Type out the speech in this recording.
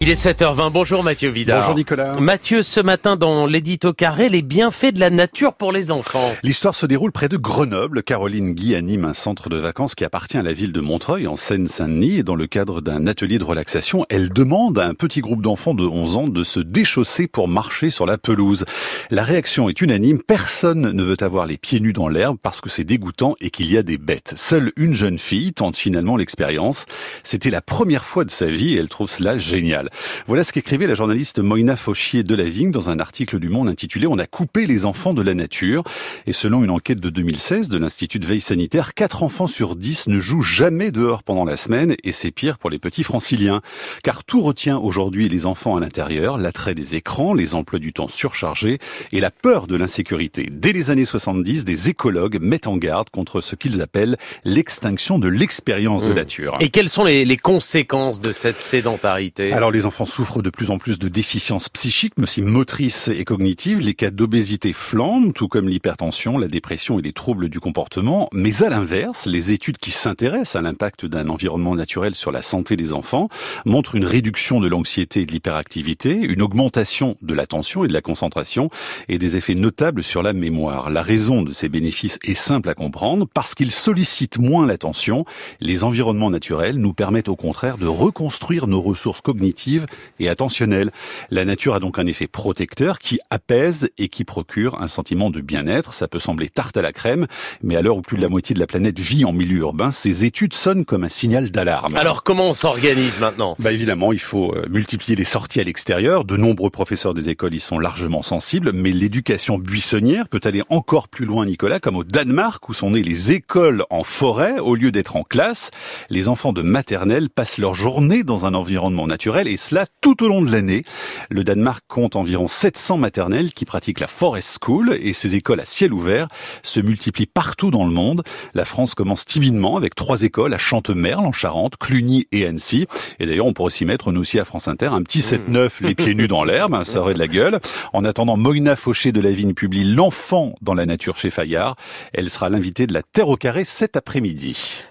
Il est 7h20, bonjour Mathieu Vidard. Bonjour Nicolas. Mathieu, ce matin dans l'édito carré, les bienfaits de la nature pour les enfants. L'histoire se déroule près de Grenoble. Caroline Guy anime un centre de vacances qui appartient à la ville de Montreuil, en Seine-Saint-Denis. Et dans le cadre d'un atelier de relaxation, elle demande à un petit groupe d'enfants de 11 ans de se déchausser pour marcher sur la pelouse. La réaction est unanime. Personne ne veut avoir les pieds nus dans l'herbe parce que c'est dégoûtant et qu'il y a des bêtes. Seule une jeune fille tente finalement l'expérience. C'était la première fois de sa vie et elle trouve cela génial. Voilà ce qu'écrivait la journaliste Moïna Fauchier-Delavigne dans un article du Monde intitulé « On a coupé les enfants de la nature ». Et selon une enquête de 2016 de l'Institut de veille sanitaire, 4 enfants sur 10 ne jouent jamais dehors pendant la semaine et c'est pire pour les petits franciliens. Car tout retient aujourd'hui les enfants à l'intérieur, l'attrait des écrans, les emplois du temps surchargés et la peur de l'insécurité. Dès les années 70, des écologues mettent en garde contre ce qu'ils appellent l'extinction de l'expérience de nature. Et quelles sont les conséquences de cette sédentarité ? Alors les enfants souffrent de plus en plus de déficiences psychiques, mais aussi motrices et cognitives. Les cas d'obésité flambent, tout comme l'hypertension, la dépression et les troubles du comportement. Mais à l'inverse, les études qui s'intéressent à l'impact d'un environnement naturel sur la santé des enfants montrent une réduction de l'anxiété et de l'hyperactivité, une augmentation de l'attention et de la concentration et des effets notables sur la mémoire. La raison de ces bénéfices est simple à comprendre. Parce qu'ils sollicitent moins l'attention, les environnements naturels nous permettent au contraire de reconstruire nos ressources cognitives et attentionnel. La nature a donc un effet protecteur qui apaise et qui procure un sentiment de bien-être. Ça peut sembler tarte à la crème, mais à l'heure où plus de la moitié de la planète vit en milieu urbain, ces études sonnent comme un signal d'alarme. Alors comment on s'organise maintenant ? Évidemment, il faut multiplier les sorties à l'extérieur. De nombreux professeurs des écoles y sont largement sensibles, mais l'éducation buissonnière peut aller encore plus loin, Nicolas, comme au Danemark où sont nées les écoles en forêt au lieu d'être en classe. Les enfants de maternelle passent leur journée dans un environnement naturel et cela tout au long de l'année. Le Danemark compte environ 700 maternelles qui pratiquent la Forest School et ces écoles à ciel ouvert se multiplient partout dans le monde. La France commence timidement avec 3 écoles à Chantemerle en Charente, Cluny et Annecy. Et d'ailleurs, on pourrait s'y mettre, nous aussi à France Inter, un petit 7-9, les pieds nus dans l'herbe, ça aurait de la gueule. En attendant, Moïna Fauchier-Delavigne publie L'enfant dans la nature chez Fayard. Elle sera l'invitée de la Terre au carré cet après-midi.